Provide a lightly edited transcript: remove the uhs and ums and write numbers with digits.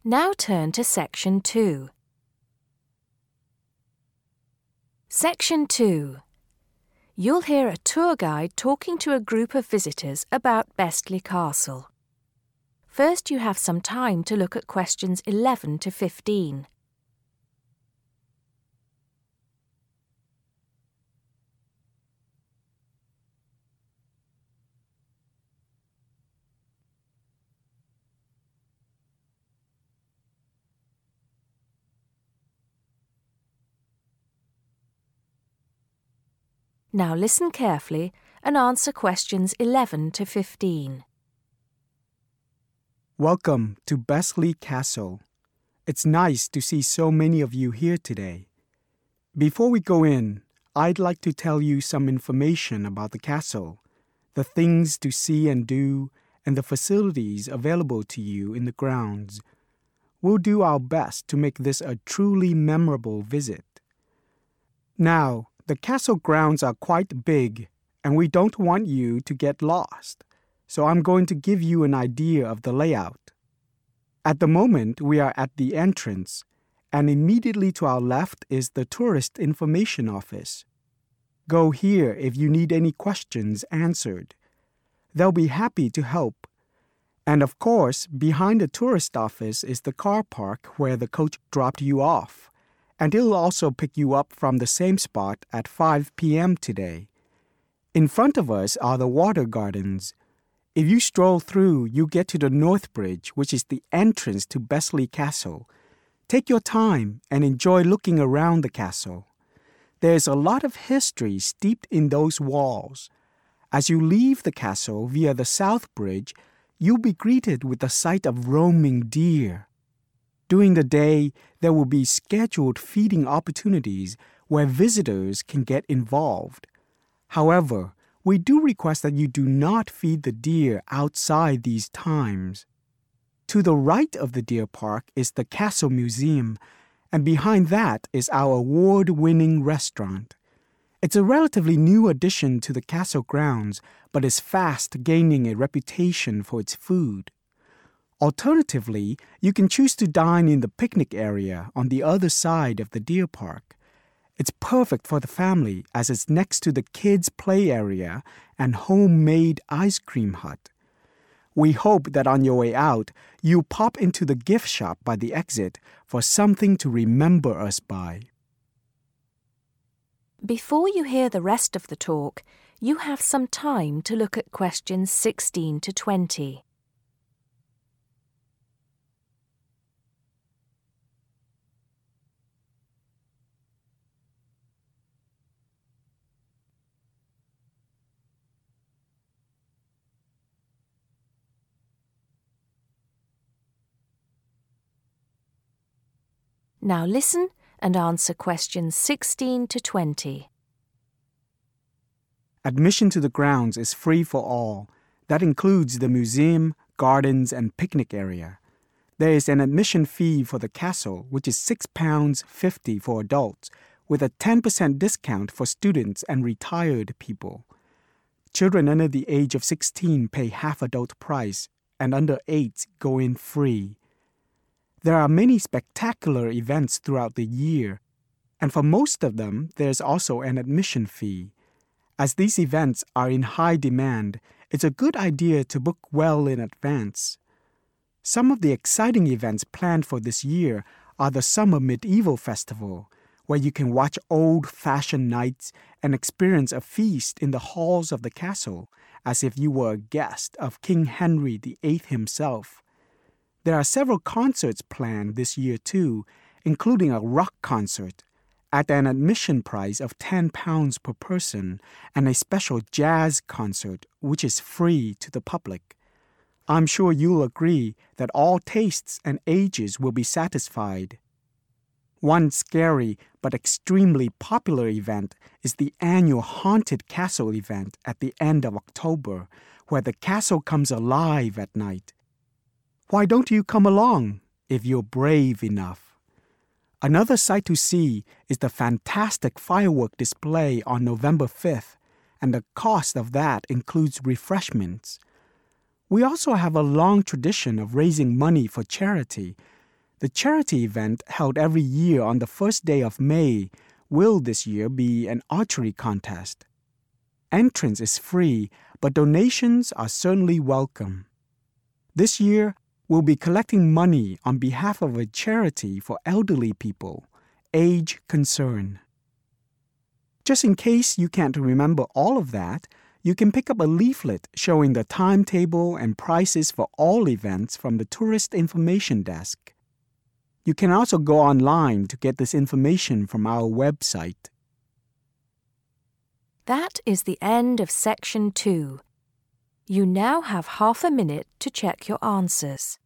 Now turn to Section 2. Section 2. You'll hear a tour guide talking to a group of visitors about Bestley Castle. First, you have some time to look at questions 11 to 15. Now listen carefully and answer questions 11 to 15. Welcome to Bestley Castle. It's nice to see so many of you here today. Before we go in, I'd like to tell you some information about the castle, the things to see and do, and the facilities available to you in the grounds. We'll do our best to make this a truly memorable visit. Now, the castle grounds are quite big, and we don't want you to get lost, so I'm going to give you an idea of the layout. At the moment, we are at the entrance, and immediately to our left is the Tourist Information Office. Go here if you need any questions answered. They'll be happy to help. And of course, behind the tourist office is the car park where the coach dropped you off. And he'll also pick you up from the same spot at 5 p.m. today. In front of us are the water gardens. If you stroll through, you get to the North Bridge, which is the entrance to Bestley Castle. Take your time and enjoy looking around the castle. There's a lot of history steeped in those walls. As you leave the castle via the South Bridge, you'll be greeted with the sight of roaming deer. During the day, there will be scheduled feeding opportunities where visitors can get involved. However, we do request that you do not feed the deer outside these times. To the right of the deer park is the Castle Museum, and behind that is our award-winning restaurant. It's a relatively new addition to the castle grounds, but is fast gaining a reputation for its food. Alternatively, you can choose to dine in the picnic area on the other side of the deer park. It's perfect for the family as it's next to the kids' play area and homemade ice cream hut. We hope that on your way out, you'll pop into the gift shop by the exit for something to remember us by. Before you hear the rest of the talk, you have some time to look at questions 16 to 20. Now listen and answer questions 16 to 20. Admission to the grounds is free for all. That includes the museum, gardens, and picnic area. There is an admission fee for the castle, which is £6.50 for adults, with a 10% discount for students and retired people. Children under the age of 16 pay half adult price, and under 8 go in free. There are many spectacular events throughout the year, and for most of them, there's also an admission fee. As these events are in high demand, it's a good idea to book well in advance. Some of the exciting events planned for this year are the Summer Medieval Festival, where you can watch old-fashioned nights and experience a feast in the halls of the castle, as if you were a guest of King Henry VIII himself. There are several concerts planned this year too, including a rock concert at an admission price of £10 per person and a special jazz concert which is free to the public. I'm sure you'll agree that all tastes and ages will be satisfied. One scary but extremely popular event is the annual Haunted Castle event at the end of October, where the castle comes alive at night. Why don't you come along if you're brave enough? Another sight to see is the fantastic firework display on November 5th, and the cost of that includes refreshments. We also have a long tradition of raising money for charity. The charity event held every year on the first day of May will this year be an archery contest. Entrance is free, but donations are certainly welcome. This year, we'll be collecting money on behalf of a charity for elderly people, Age Concern. Just in case you can't remember all of that, you can pick up a leaflet showing the timetable and prices for all events from the Tourist Information Desk. You can also go online to get this information from our website. That is the end of Section 2. You now have half a minute to check your answers.